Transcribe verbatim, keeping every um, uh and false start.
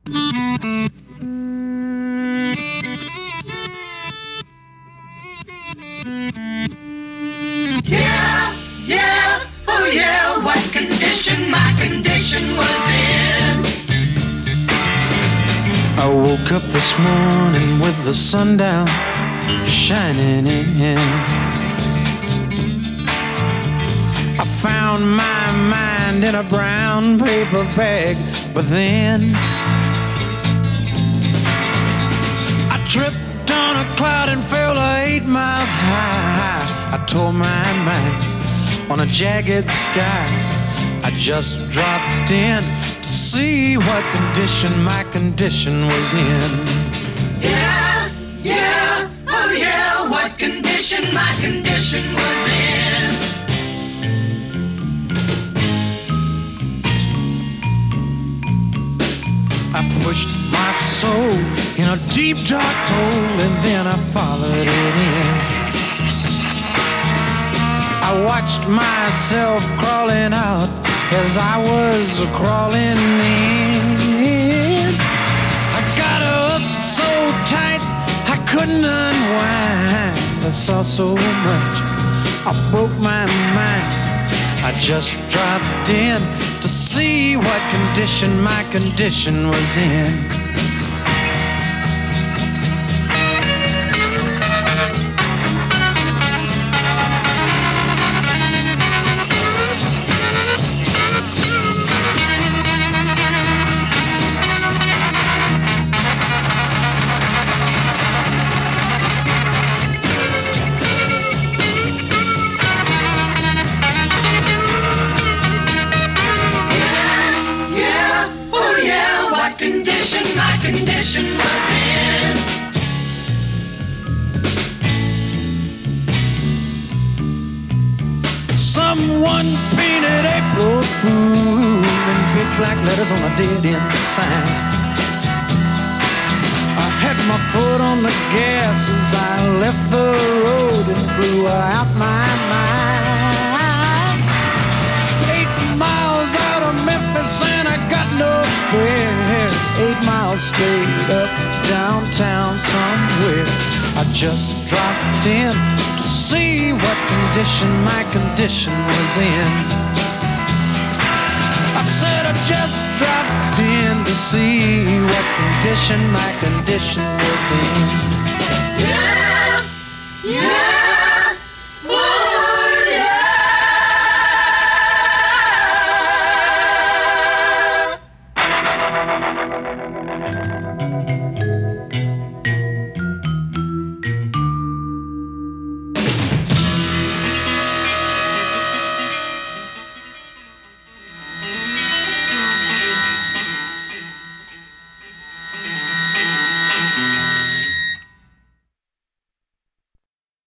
Yeah, yeah, oh yeah, what condition my condition was in. I woke up this morning with the sun down, shining in. I found my mind in a brown paper bag, but then I tripped on a cloud and fell eight miles high. I tore my mind on a jagged sky. I just dropped in to see what condition my condition was in. Yeah, yeah, oh yeah, what condition my condition was in. I pushed my soul in a deep dark hole and then I followed it in. I watched myself crawling out as I was crawling in. I got up so tight I couldn't unwind. I saw so much, I broke my mind. I just dropped in to see what condition my condition was in. Condition my condition was in. Someone painted April Fool in big black letters on a dead-end sign. I had my foot on the gas as I left the road and blew out my mind. Eight miles out of Memphis and I got no spare. Eight miles straight up downtown somewhere. I just dropped in to see what condition my condition was in. I said I just dropped in to see what condition my condition was in. Yeah, yeah, oh yeah.